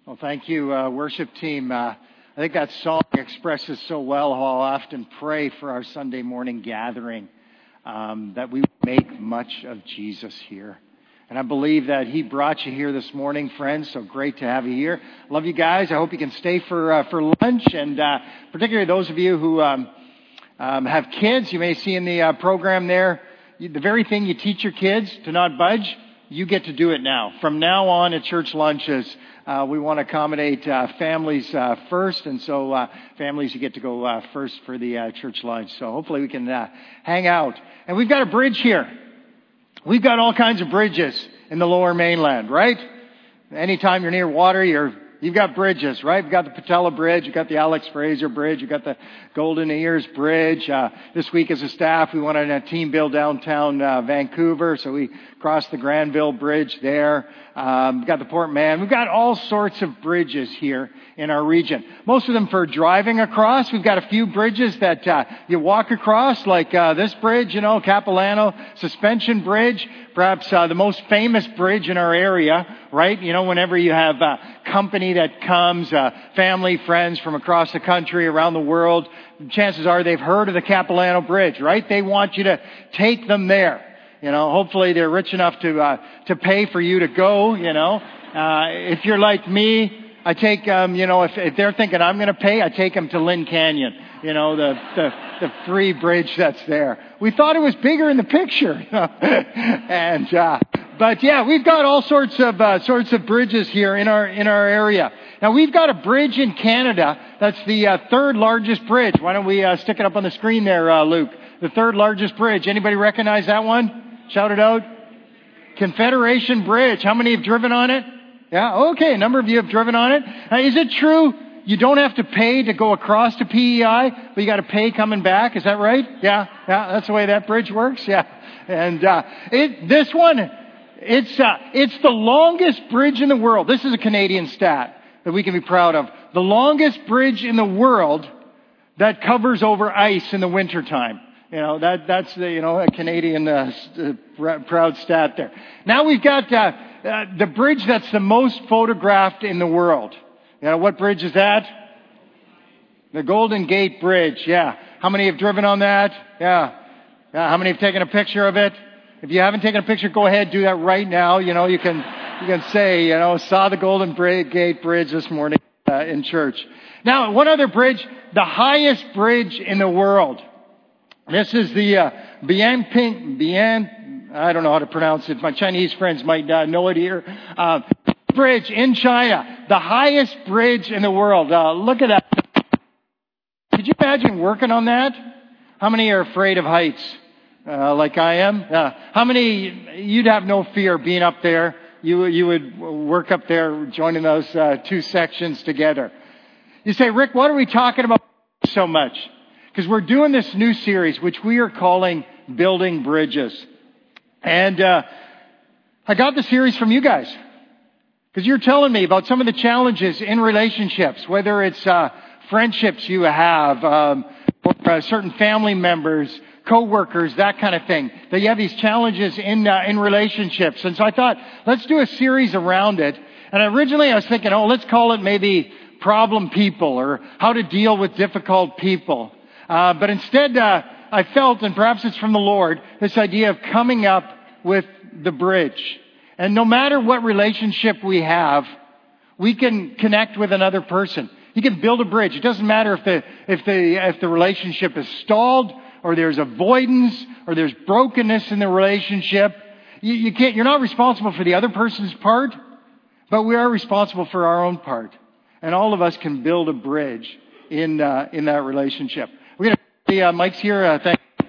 Well, thank you, worship team. I think that song expresses so well how I often pray for our Sunday morning gathering, that we make much of Jesus here. And I believe that He brought you here this morning, friends. So great to have you here. Love you guys. I hope you can stay for lunch. And particularly those of you who have kids, you may see in the program there, the very thing you teach your kids to not budge, you get to do it now. From now on at church lunches, we want to accommodate families first, and so families, you get to go first for the church lunch. So hopefully we can hang out. And we've got a bridge here. We've got all kinds of bridges in the Lower Mainland, right? Anytime you're near water, you've got bridges, right? We've got the Patella Bridge, you've got the Alex Fraser Bridge, you've got the Golden Ears Bridge. This week as a staff, we went on a team build downtown Vancouver, so we crossed the Granville Bridge there. We've got the Port Mann. We've got all sorts of bridges here in our region. Most of them for driving across. We've got a few bridges that you walk across, like this bridge, Capilano Suspension Bridge, perhaps the most famous bridge in our area, right? Whenever you have company that comes, family, friends from across the country, around the world, chances are they've heard of the Capilano Bridge, right? They want you to take them there. Hopefully they're rich enough to pay for you to go, If you're like me, I take, if they're thinking I'm going to pay, I take them to Lynn Canyon, the free bridge that's there. We thought it was bigger in the picture, but yeah, we've got all sorts of bridges here in our area. Now we've got a bridge in Canada that's the third largest bridge. Why don't we stick it up on the screen there, Luke? The third largest bridge. Anybody recognize that one? Shout it out. Confederation Bridge. How many have driven on it? Yeah, okay. A number of you have driven on it. Is it true you don't have to pay to go across to PEI, but you got to pay coming back? Is that right? Yeah, that's the way that bridge works. Yeah, and this one, it's the longest bridge in the world. This is a Canadian stat that we can be proud of. The longest bridge in the world that covers over ice in the wintertime. That's a Canadian proud stat there. Now we've got the bridge that's the most photographed in the world. What bridge is that? The Golden Gate Bridge. Yeah. How many have driven on that? Yeah. How many have taken a picture of it? If you haven't taken a picture, go ahead, do that right now. You can say, saw the Golden Gate Bridge this morning in church. Now, one other bridge, the highest bridge in the world. This is the I don't know how to pronounce it. My Chinese friends might know it here. Bridge in China, the highest bridge in the world. Look at that. Could you imagine working on that? How many are afraid of heights? Like I am? How many, you'd have no fear being up there. You would work up there joining those two sections together. You say, Rick, what are we talking about so much? Because we're doing this new series, which we are calling Building Bridges. And I got the series from you guys. Because you're telling me about some of the challenges in relationships, whether it's friendships you have, or certain family members, co-workers, that kind of thing. That you have these challenges in relationships. And so I thought, let's do a series around it. And originally I was thinking, let's call it maybe Problem People, or how to deal with difficult people. But instead, I felt, and perhaps it's from the Lord, this idea of coming up with the bridge. And no matter what relationship we have, we can connect with another person. You can build a bridge. It doesn't matter if the relationship is stalled, or there's avoidance, or there's brokenness in the relationship. You're not responsible for the other person's part, but we are responsible for our own part. And all of us can build a bridge in that relationship. We're going to the mics here. Thank you.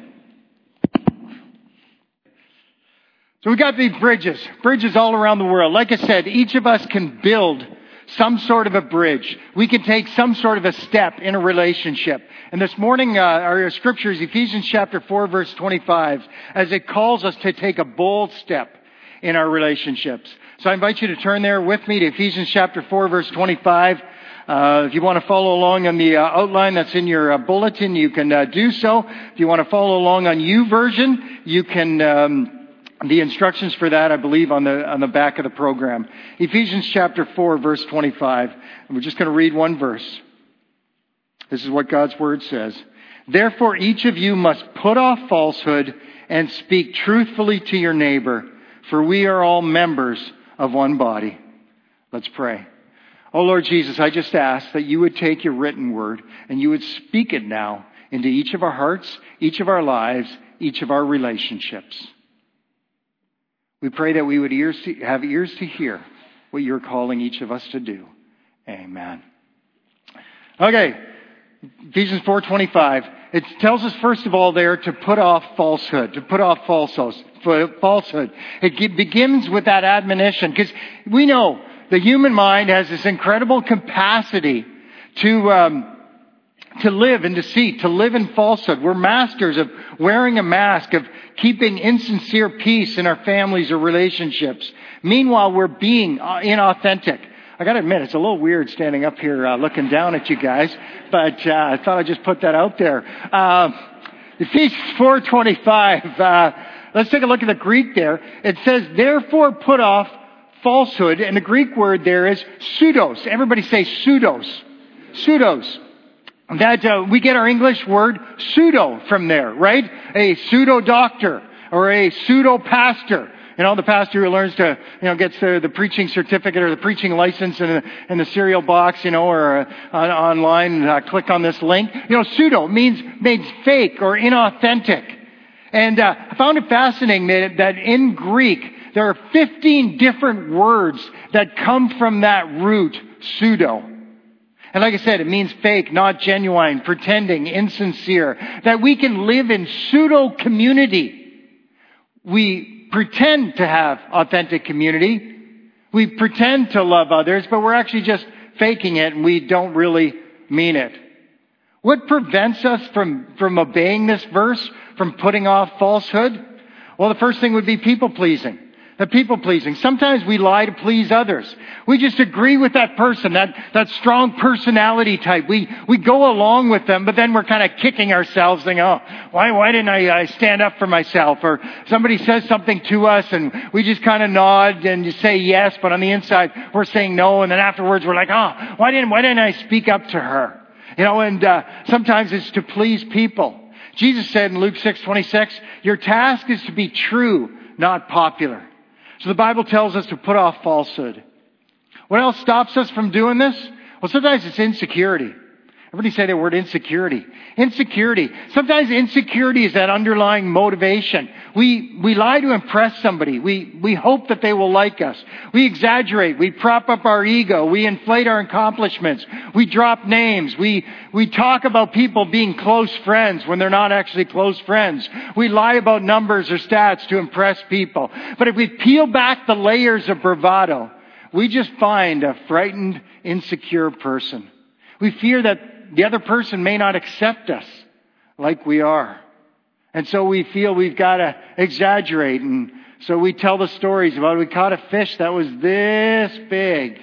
So we got these bridges all around the world. Like I said, each of us can build some sort of a bridge. We can take some sort of a step in a relationship. And this morning, our scripture is Ephesians chapter 4, verse 25, as it calls us to take a bold step in our relationships. So I invite you to turn there with me to Ephesians chapter 4, verse 25. If you want to follow along on the outline that's in your bulletin, you can do so. If you want to follow along on YouVersion, you can The instructions for that, I believe, on the back of the program. Ephesians chapter 4, verse 25. And we're just going to read one verse. This is what God's Word says. Therefore, each of you must put off falsehood and speak truthfully to your neighbor, for we are all members of one body. Let's pray. Oh, Lord Jesus, I just ask that you would take your written word and you would speak it now into each of our hearts, each of our lives, each of our relationships. We pray that we would have ears to hear what you're calling each of us to do. Amen. Okay, Ephesians 4:25. It tells us, first of all, there to put off falsehood, to put off falsehood. It begins with that admonition, because we know the human mind has this incredible capacity to live in deceit, to live in falsehood. We're masters of wearing a mask, of keeping insincere peace in our families or relationships. Meanwhile, we're being inauthentic. I got to admit, it's a little weird standing up here looking down at you guys, but I thought I'd just put that out there. Ephesians 4:25. Let's take a look at the Greek there. It says, therefore put off falsehood, and the Greek word there is pseudos. Everybody say pseudos. Pseudos. That we get our English word pseudo from there, right? A pseudo doctor or a pseudo pastor. You know, the pastor who learns to, gets the preaching certificate or the preaching license in the cereal box, or online, click on this link. Pseudo means fake or inauthentic. And I found it fascinating that in Greek, there are 15 different words that come from that root, pseudo. And like I said, it means fake, not genuine, pretending, insincere. That we can live in pseudo community. We pretend to have authentic community. We pretend to love others, but we're actually just faking it and we don't really mean it. What prevents us from obeying this verse, from putting off falsehood? Well, the first thing would be people-pleasing. The people-pleasing. Sometimes we lie to please others. We just agree with that person, that strong personality type. We go along with them, but then we're kind of kicking ourselves, thinking, oh, why didn't I stand up for myself? Or somebody says something to us and we just kind of nod and just say yes, but on the inside we're saying no, and then afterwards we're like, oh, why didn't I speak up to her? And sometimes it's to please people. Jesus said in Luke 6:26, your task is to be true, not popular. So the Bible tells us to put off falsehood. What else stops us from doing this? Well, sometimes it's insecurity. Everybody say the word insecurity. Insecurity. Sometimes insecurity is that underlying motivation. We lie to impress somebody. We hope that they will like us. We exaggerate. We prop up our ego. We inflate our accomplishments. We drop names. We talk about people being close friends when they're not actually close friends. We lie about numbers or stats to impress people. But if we peel back the layers of bravado, we just find a frightened, insecure person. We fear that the other person may not accept us like we are. And so we feel we've got to exaggerate. And so we tell the stories about we caught a fish that was this big.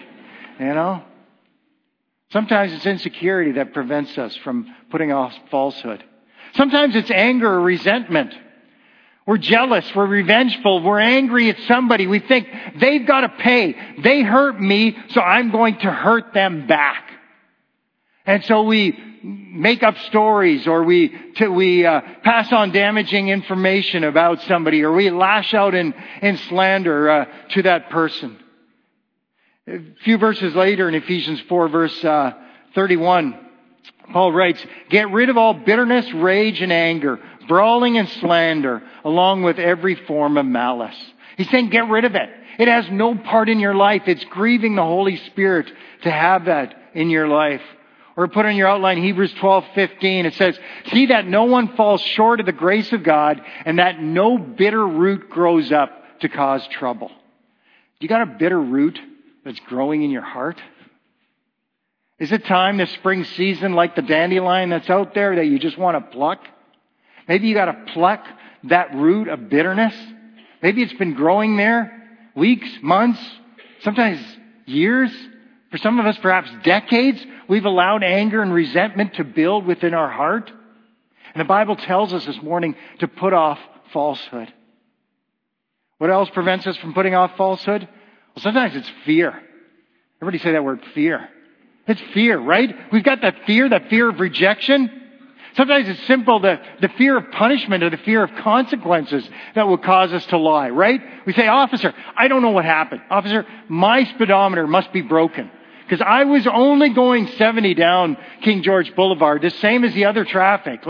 Sometimes it's insecurity that prevents us from putting off falsehood. Sometimes it's anger or resentment. We're jealous, we're revengeful, we're angry at somebody. We think they've got to pay. They hurt me, so I'm going to hurt them back. And so we make up stories, or we pass on damaging information about somebody, or we lash out in slander to that person. A few verses later in Ephesians 4 verse 31, Paul writes, get rid of all bitterness, rage, and anger, brawling and slander, along with every form of malice. He's saying get rid of it. It has no part in your life. It's grieving the Holy Spirit to have that in your life. Or put on your outline Hebrews 12:15. It says, see that no one falls short of the grace of God, and that no bitter root grows up to cause trouble. You got a bitter root that's growing in your heart? Is it time this spring season, like the dandelion that's out there, that you just want to pluck? Maybe you got to pluck that root of bitterness. Maybe it's been growing there weeks, months, sometimes years. For some of us, perhaps decades. We've allowed anger and resentment to build within our heart. And the Bible tells us this morning to put off falsehood. What else prevents us from putting off falsehood? Well, sometimes it's fear. Everybody say that word, fear. It's fear, right? We've got that fear of rejection. Sometimes it's simple, the fear of punishment or the fear of consequences that will cause us to lie, right? We say, officer, I don't know what happened. Officer, my speedometer must be broken. Because I was only going 70 down King George Boulevard, the same as the other traffic.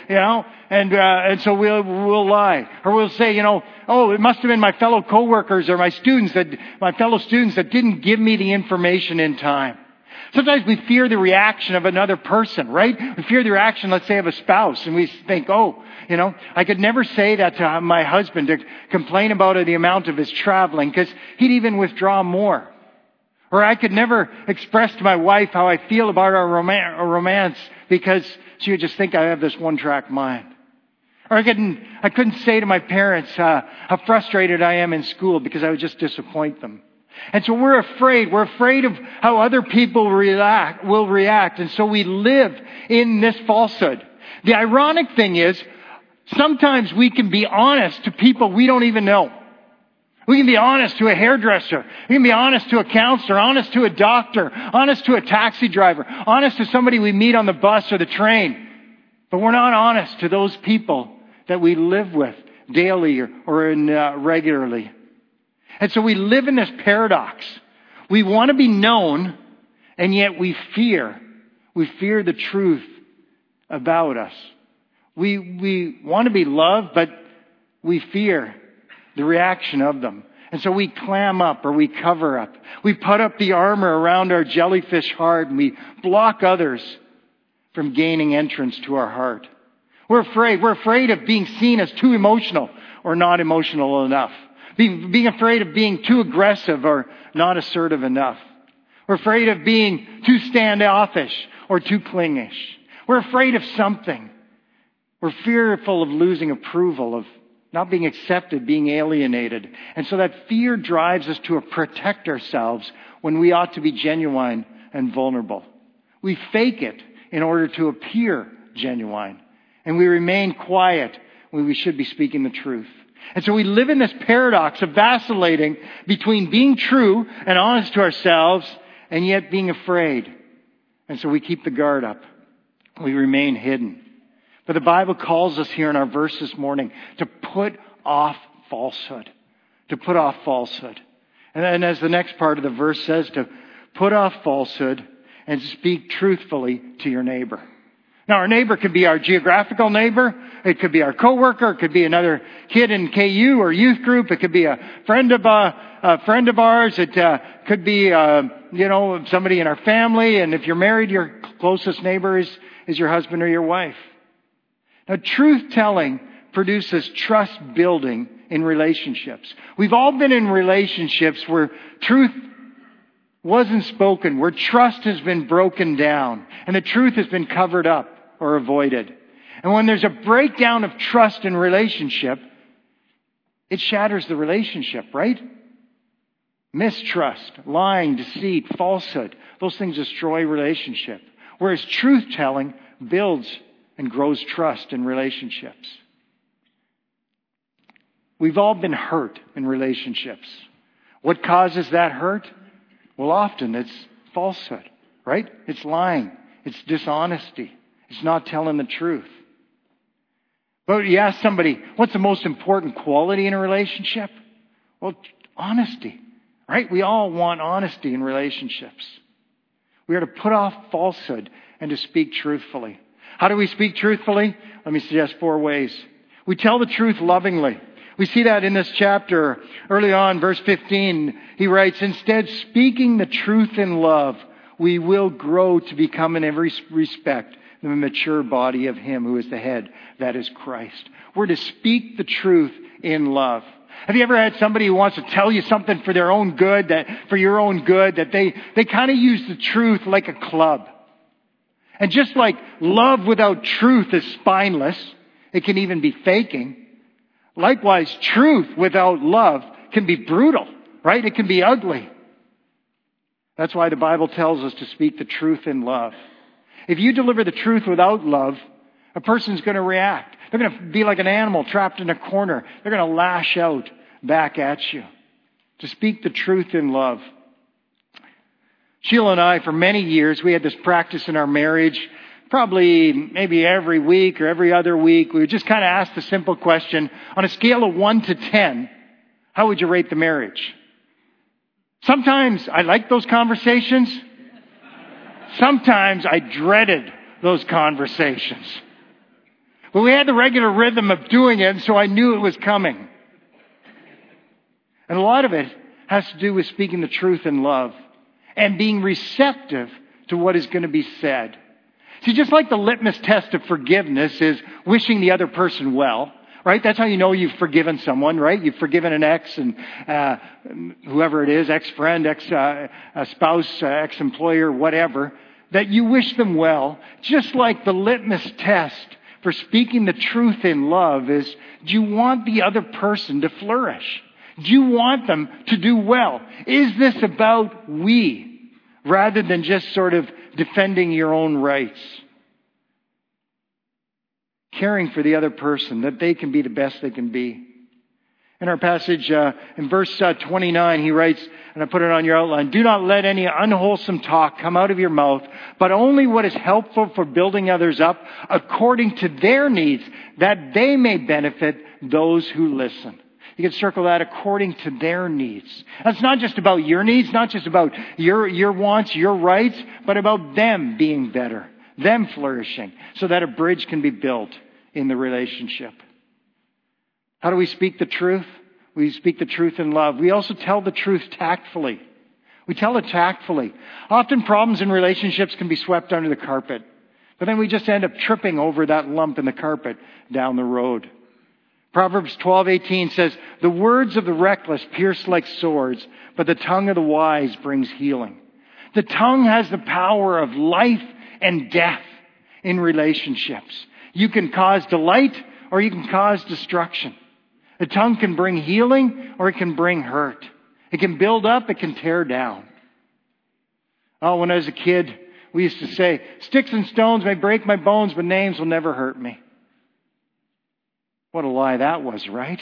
And so we'll lie. Or we'll say, oh, it must have been my fellow coworkers or my fellow students that didn't give me the information in time. Sometimes we fear the reaction of another person, right? We fear the reaction, let's say, of a spouse. And we think, I could never say that to my husband to complain about the amount of his traveling because he'd even withdraw more. Or I could never express to my wife how I feel about our romance because she would just think I have this one-track mind. Or I couldn't say to my parents how frustrated I am in school because I would just disappoint them. And so we're afraid. We're afraid of how other people will react. And so we live in this falsehood. The ironic thing is, sometimes we can be honest to people we don't even know. We can be honest to a hairdresser. We can be honest to a counselor, honest to a doctor, honest to a taxi driver, honest to somebody we meet on the bus or the train. But we're not honest to those people that we live with daily or regularly. And so we live in this paradox. We want to be known, and yet we fear. We fear the truth about us. We want to be loved, but we fear the reaction of them. And so we clam up or we cover up. We put up the armor around our jellyfish heart and we block others from gaining entrance to our heart. We're afraid. We're afraid of being seen as too emotional or not emotional enough. Being afraid of being too aggressive or not assertive enough. We're afraid of being too standoffish or too clingish. We're afraid of something. We're fearful of losing approval, of not being accepted, being alienated. And so that fear drives us to protect ourselves when we ought to be genuine and vulnerable. We fake it in order to appear genuine. And we remain quiet when we should be speaking the truth. And so we live in this paradox of vacillating between being true and honest to ourselves and yet being afraid. And so we keep the guard up. We remain hidden. But the Bible calls us here in our verse this morning to put off falsehood. To put off falsehood. And as the next part of the verse says, to put off falsehood and speak truthfully to your neighbor. Now, our neighbor could be our geographical neighbor. It could be our coworker. It could be another kid in KU or youth group. It could be a friend of ours. It could be, somebody in our family. And if you're married, your closest neighbor is your husband or your wife. Now, truth-telling produces trust building in relationships. We've all been in relationships where truth wasn't spoken, where trust has been broken down, and the truth has been covered up or avoided. And when there's a breakdown of trust in relationship, it shatters the relationship, right? Mistrust, lying, deceit, falsehood, those things destroy relationship. Whereas truth-telling builds and grows trust in relationships. We've all been hurt in relationships. What causes that hurt? Well, often it's falsehood, right? It's lying. It's dishonesty. It's not telling the truth. But you ask somebody, what's the most important quality in a relationship? Well, honesty, right? We all want honesty in relationships. We are to put off falsehood and to speak truthfully. How do we speak truthfully? Let me suggest 4 ways. We tell the truth lovingly. We see that in this chapter. Early on, verse 15, he writes, instead, speaking the truth in love, we will grow to become in every respect the mature body of Him who is the head, that is Christ. We're to speak the truth in love. Have you ever had somebody who wants to tell you something for their own good, for your own good, that they kind of use the truth like a club? And just like love without truth is spineless, it can even be faking. Likewise, truth without love can be brutal, right? It can be ugly. That's why the Bible tells us to speak the truth in love. If you deliver the truth without love, a person's going to react. They're going to be like an animal trapped in a corner. They're going to lash out. back at you. To speak the truth in love. Sheila and I, for many years, we had this practice in our marriage. Probably maybe every week or every other week, we would just kind of ask the simple question, on a scale of 1 to 10, how would you rate the marriage? Sometimes I liked those conversations. Sometimes I dreaded those conversations. But we had the regular rhythm of doing it, so I knew it was coming. And a lot of it has to do with speaking the truth in love and being receptive to what is going to be said. See, just like the litmus test of forgiveness is wishing the other person well, right? That's how you know you've forgiven someone, right? You've forgiven an ex and whoever it is, ex-friend, ex-spouse, ex-employer, whatever, that you wish them well. Just like the litmus test for speaking the truth in love is, do you want the other person to flourish? Do you want them to do well? Is this about we rather than just sort of defending your own rights? Caring for the other person, that they can be the best they can be. In our passage, in verse 29, he writes, and I put it on your outline, do not let any unwholesome talk come out of your mouth, but only what is helpful for building others up according to their needs, that they may benefit those who listen. You can circle that, according to their needs. That's not just about your needs, not just about your wants, your rights, but about them being better, them flourishing, so that a bridge can be built in the relationship. How do we speak the truth? We speak the truth in love. We also tell the truth tactfully. We tell it tactfully. Often problems in relationships can be swept under the carpet, but then we just end up tripping over that lump in the carpet down the road. Proverbs 12:18 says, the words of the reckless pierce like swords, but the tongue of the wise brings healing. The tongue has the power of life and death in relationships. You can cause delight or you can cause destruction. The tongue can bring healing or it can bring hurt. It can build up, it can tear down. Oh, when I was a kid, we used to say, sticks and stones may break my bones, but names will never hurt me. What a lie that was, right?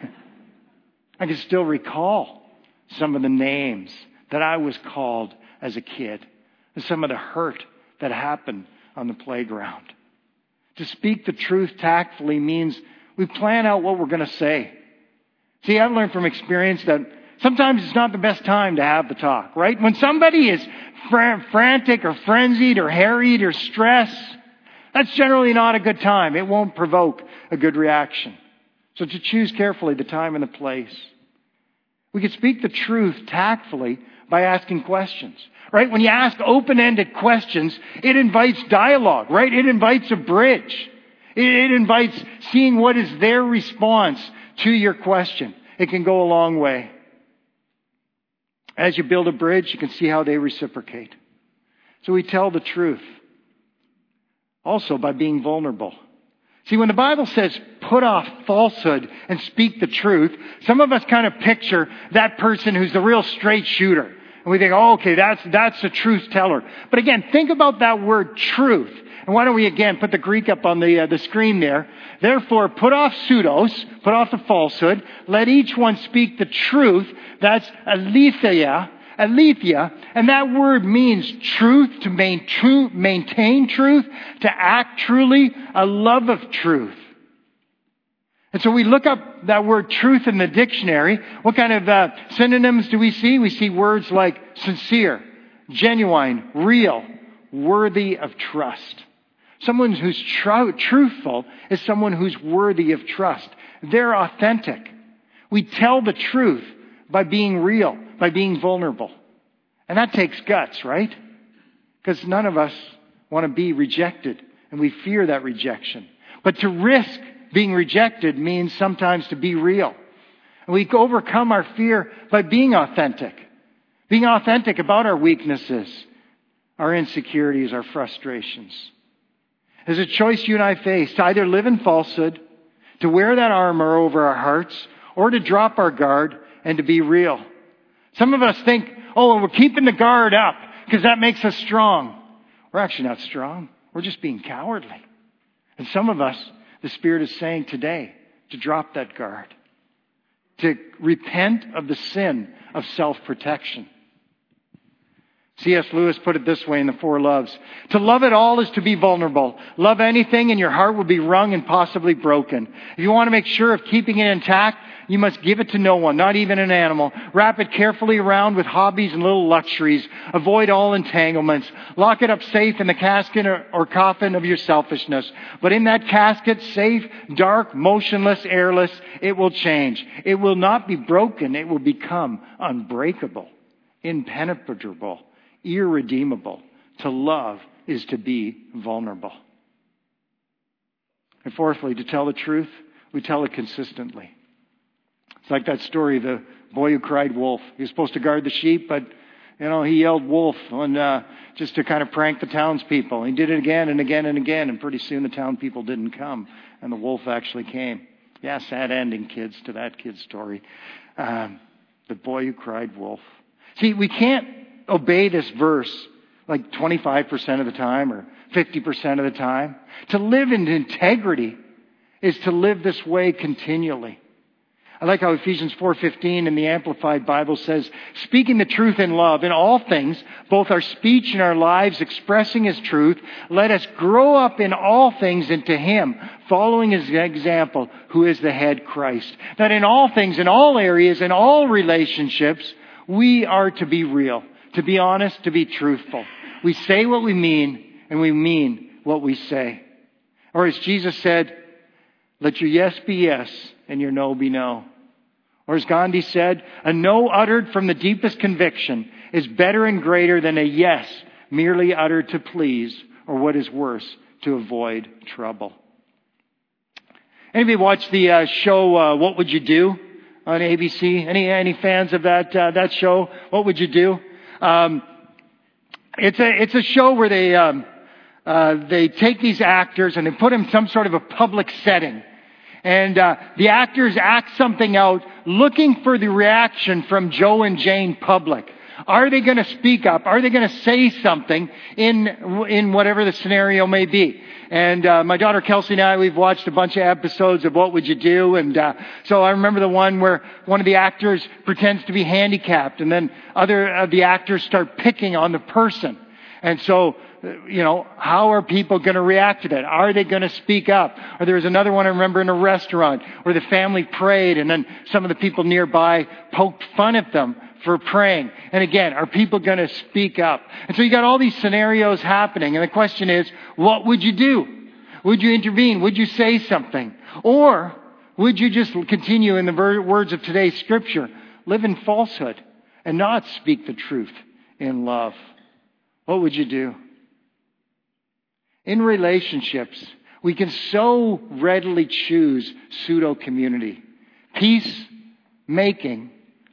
I can still recall some of the names that I was called as a kid and some of the hurt that happened on the playground. To speak the truth tactfully means we plan out what we're going to say. See, I've learned from experience that sometimes it's not the best time to have the talk, right? When somebody is frantic or frenzied or harried or stressed, that's generally not a good time. It won't provoke a good reaction. So to choose carefully the time and the place. We can speak the truth tactfully by asking questions, right? When you ask open-ended questions, it invites dialogue, right? It invites a bridge. It invites seeing what is their response to your question. It can go a long way. As you build a bridge, you can see how they reciprocate. So we tell the truth. Also by being vulnerable. See, when the Bible says put off falsehood and speak the truth, some of us kind of picture that person who's the real straight shooter. And we think, oh, okay, that's the truth teller. But again, think about that word truth. And why don't we again put the Greek up on the screen there. Therefore, put off pseudos, put off the falsehood. Let each one speak the truth. That's aletheia. Aletheia, and that word means truth, to maintain truth, to act truly, a love of truth. And so we look up that word truth in the dictionary. What kind of synonyms do we see? We see words like sincere, genuine, real, worthy of trust. Someone who's truthful is someone who's worthy of trust. They're authentic. We tell the truth by being real, by being vulnerable. And that takes guts, right? Because none of us want to be rejected, and we fear that rejection. But to risk being rejected means sometimes to be real. And we overcome our fear by being authentic. Being authentic about our weaknesses, our insecurities, our frustrations. There's a choice you and I face to either live in falsehood, to wear that armor over our hearts, or to drop our guard and to be real. Some of us think, oh, we're keeping the guard up because that makes us strong. We're actually not strong. We're just being cowardly. And some of us, the Spirit is saying today to drop that guard. to repent of the sin of self-protection. C.S. Lewis put it this way in The Four Loves. To love at all is to be vulnerable. Love anything and your heart will be wrung and possibly broken. If you want to make sure of keeping it intact, you must give it to no one, not even an animal. Wrap it carefully around with hobbies and little luxuries. Avoid all entanglements. Lock it up safe in the casket or coffin of your selfishness. But in that casket, safe, dark, motionless, airless, it will change. It will not be broken. It will become unbreakable, impenetrable, irredeemable. To love is to be vulnerable. And fourthly, to tell the truth, we tell it consistently. It's like that story, the boy who cried wolf. He was supposed to guard the sheep, but, he yelled wolf just to kind of prank the townspeople. He did it again and again and again, and pretty soon the town people didn't come, and the wolf actually came. Yeah, sad ending, kids, to that kid's story. The boy who cried wolf. See, we can't obey this verse like 25% of the time or 50% of the time. To live in integrity is to live this way continually. I like how Ephesians 4:15 in the Amplified Bible says, speaking the truth in love in all things, both our speech and our lives expressing His truth, let us grow up in all things into Him, following His example, who is the head, Christ. That in all things, in all areas, in all relationships, we are to be real, to be honest, to be truthful. We say what we mean, and we mean what we say. Or as Jesus said, let your yes be yes, and your no be no. Or as Gandhi said, a no uttered from the deepest conviction is better and greater than a yes merely uttered to please, or what is worse, to avoid trouble. Anybody watch the show What Would You Do on ABC? Any fans of that show? What Would You Do? It's a show where they take these actors and they put them in some sort of a public setting. And the actors act something out looking for the reaction from Joe and Jane public. Are they going to speak up? Are they going to say something in whatever the scenario may be? And my daughter Kelsey and I, we've watched a bunch of episodes of What Would You Do? And so I remember the one where one of the actors pretends to be handicapped, and then other of the actors start picking on the person. And so, how are people going to react to that? Are they going to speak up? Or there was another one I remember in a restaurant where the family prayed, and then some of the people nearby poked fun at them for praying. And again, are people going to speak up? And so you got all these scenarios happening. And the question is, what would you do? Would you intervene? Would you say something? Or would you just continue, in the words of today's scripture, live in falsehood and not speak the truth in love? What would you do? In relationships, we can so readily choose pseudo-community. Peace-faking,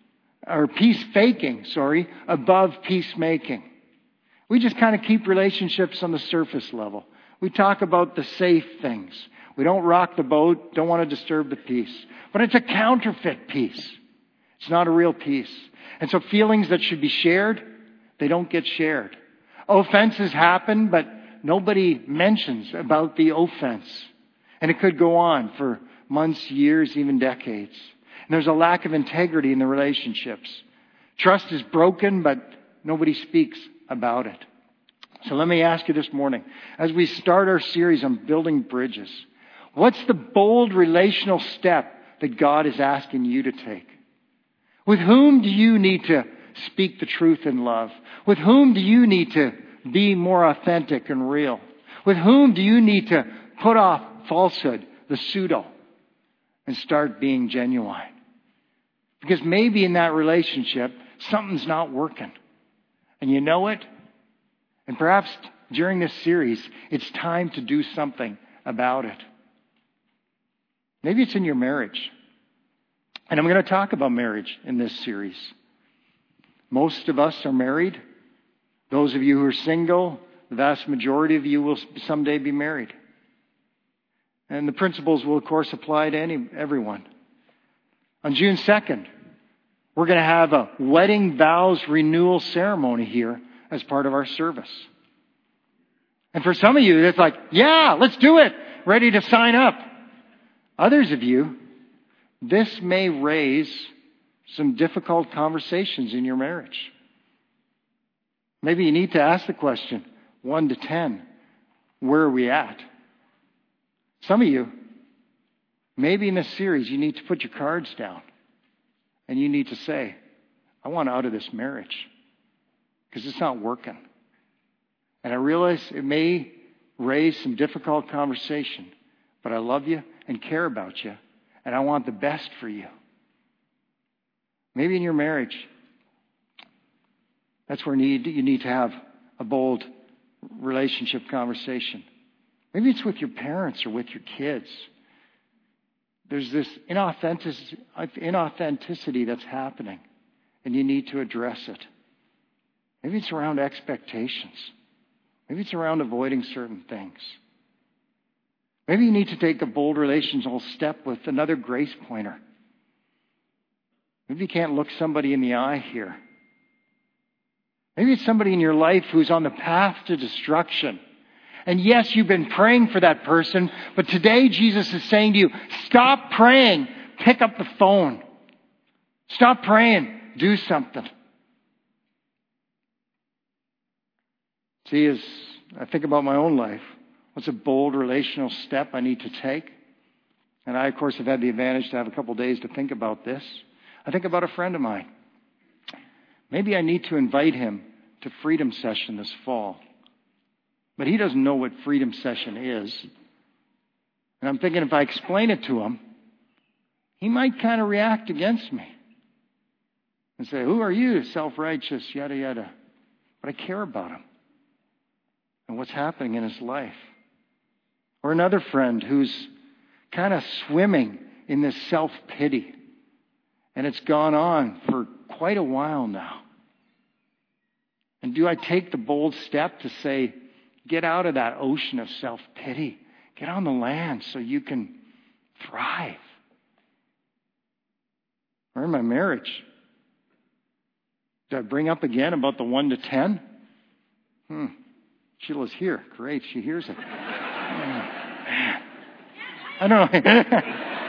above peacemaking. We just kind of keep relationships on the surface level. We talk about the safe things. We don't rock the boat, don't want to disturb the peace. But it's a counterfeit peace. It's not a real peace. And so feelings that should be shared, they don't get shared. Offenses happen, but nobody mentions about the offense. And it could go on for months, years, even decades. And there's a lack of integrity in the relationships. Trust is broken, but nobody speaks about it. So let me ask you this morning, as we start our series on building bridges, what's the bold relational step that God is asking you to take? With whom do you need to speak the truth in love? With whom do you need to be more authentic and real? With whom do you need to put off falsehood, the pseudo, and start being genuine? Because maybe in that relationship, something's not working. And you know it. And perhaps during this series, it's time to do something about it. Maybe it's in your marriage. And I'm going to talk about marriage in this series. Most of us are married. Those of you who are single, the vast majority of you will someday be married. And the principles will, of course, apply to everyone. On June 2nd, we're going to have a wedding vows renewal ceremony here as part of our service. And for some of you, it's like, yeah, let's do it. Ready to sign up. Others of you, this may raise some difficult conversations in your marriage. Maybe you need to ask the question, 1 to 10, where are we at? Some of you, maybe in this series, you need to put your cards down and you need to say, I want out of this marriage because it's not working. And I realize it may raise some difficult conversation, but I love you and care about you, and I want the best for you. Maybe in your marriage, that's where you need to have a bold relationship conversation. Maybe it's with your parents or with your kids. There's this inauthenticity that's happening, and you need to address it. Maybe it's around expectations. Maybe it's around avoiding certain things. Maybe you need to take a bold relational step with another grace pointer. Maybe you can't look somebody in the eye here. Maybe it's somebody in your life who's on the path to destruction. And yes, you've been praying for that person, but today Jesus is saying to you, stop praying, pick up the phone. Stop praying, do something. See, as I think about my own life, what's a bold relational step I need to take? And I, of course, have had the advantage to have a couple days to think about this. I think about a friend of mine. Maybe I need to invite him to Freedom Session this fall. But he doesn't know what Freedom Session is. And I'm thinking if I explain it to him, he might kind of react against me. And say, who are you, self-righteous, yada, yada. But I care about him and what's happening in his life. Or another friend who's kind of swimming in this self-pity. And it's gone on for quite a while now. And do I take the bold step to say, get out of that ocean of self-pity. Get on the land so you can thrive. Or in my marriage, do I bring up again about the 1 to 10? Sheila's here. Great, she hears it. Man. I don't know.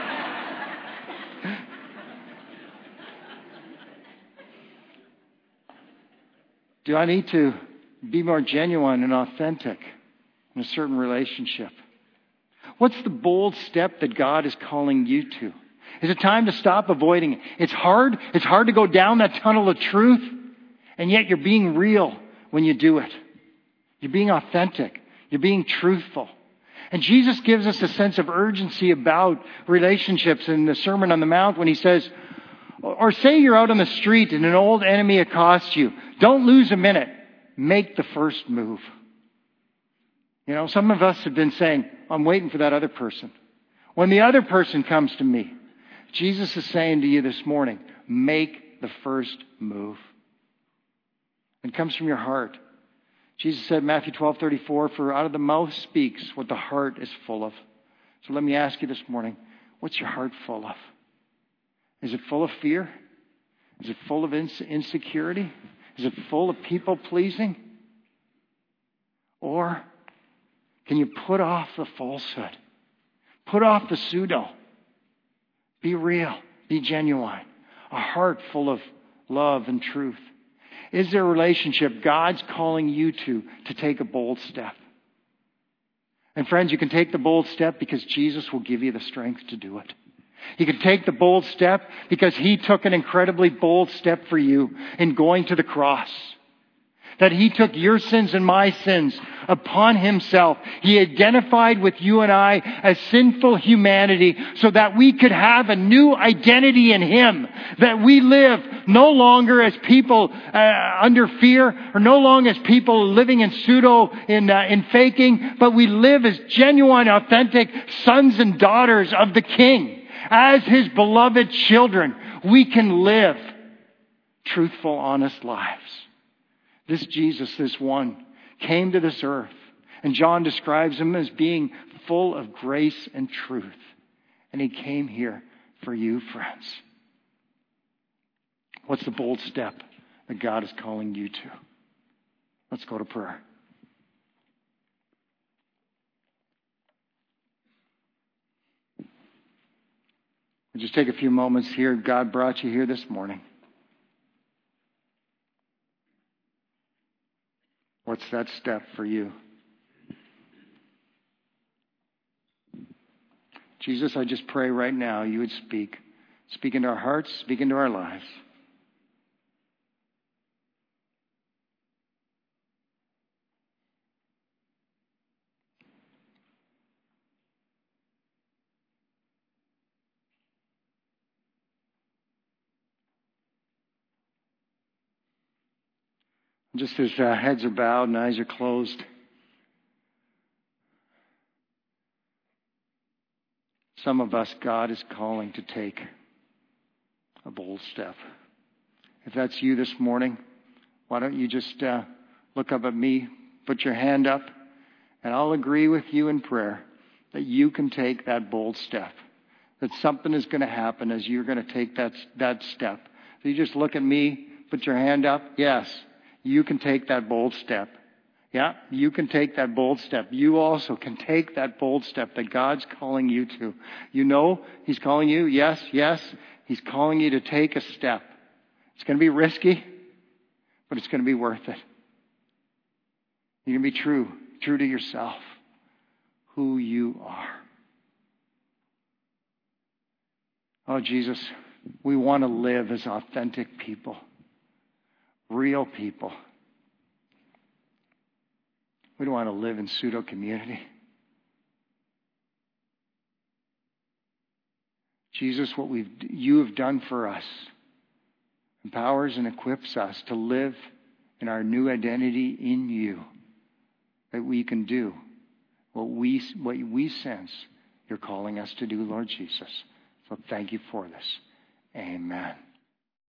Do I need to be more genuine and authentic in a certain relationship? What's the bold step that God is calling you to? Is it time to stop avoiding it? It's hard. It's hard to go down that tunnel of truth, and yet you're being real when you do it. You're being authentic. You're being truthful. And Jesus gives us a sense of urgency about relationships in the Sermon on the Mount when he says, or say you're out on the street and an old enemy accosts you. Don't lose a minute. Make the first move. You know, some of us have been saying, I'm waiting for that other person. When the other person comes to me, Jesus is saying to you this morning, make the first move. It comes from your heart. Jesus said, Matthew 12:34, for out of the mouth speaks what the heart is full of. So let me ask you this morning, what's your heart full of? Is it full of fear? Is it full of insecurity? Is it full of people pleasing? Or can you put off the falsehood? Put off the pseudo. Be real. Be genuine. A heart full of love and truth. Is there a relationship God's calling you to take a bold step? And friends, you can take the bold step because Jesus will give you the strength to do it. You can take the bold step because he took an incredibly bold step for you in going to the cross. That he took your sins and my sins upon himself. He identified with you and I as sinful humanity so that we could have a new identity in him. That we live no longer as people under fear or no longer as people living in pseudo, in faking, but we live as genuine, authentic sons and daughters of the King. As his beloved children, we can live truthful, honest lives. This Jesus, this one, came to this earth. And John describes him as being full of grace and truth. And he came here for you, friends. What's the bold step that God is calling you to? Let's go to prayer. Just take a few moments here. God brought you here this morning. What's that step for you? Jesus, I just pray right now you would speak. Speak into our hearts, speak into our lives. Just as heads are bowed and eyes are closed, some of us, God is calling to take a bold step. If that's you this morning, why don't you just look up at me, put your hand up, and I'll agree with you in prayer that you can take that bold step, that something is going to happen as you're going to take that step. So you just look at me, put your hand up. Yes, you can take that bold step. Yeah, you can take that bold step. You also can take that bold step that God's calling you to. You know He's calling you. Yes. He's calling you to take a step. It's going to be risky, but it's going to be worth it. You're going to be true to yourself, who you are. Oh, Jesus, we want to live as authentic people, real people. We don't want to live in pseudo-community. Jesus, what you have done for us empowers and equips us to live in our new identity in you, that we can do what we sense you're calling us to do, Lord Jesus. So thank you for this. Amen.